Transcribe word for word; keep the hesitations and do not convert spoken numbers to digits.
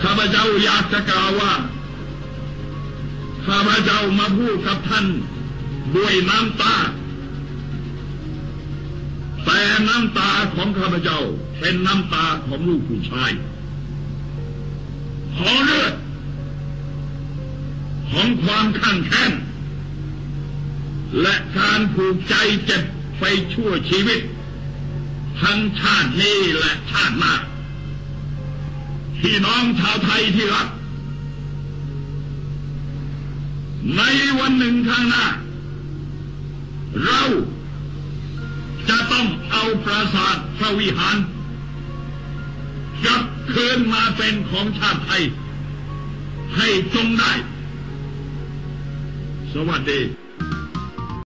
ข้าพเจ้าอยากจะกล่าวว่าข้าพเจ้ามาพูดกับท่านด้วยน้ำตาแต่น้ำตาของข้าพเจ้าเป็นน้ำตาของลูกผู้ชายของเลือดของความขั่งแค้นและการผูกใจเจ็บไปชั่วชีวิตทั้งชาตินี้และชาติหน้าพี่น้องชาวไทยที่รักในวันหนึ่งข้างหน้าเราจะต้องเอาปราสาทพระวิหารกลับคืนมาเป็นของชาติไทยให้จงได้สวัสดี